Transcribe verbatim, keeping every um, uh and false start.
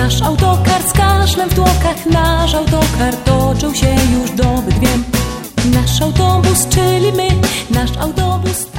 Nasz autokar z kaszlem w tłokach, nasz autokar toczył się już dobyt wiem. Nasz autobus, czyli my, nasz autobus.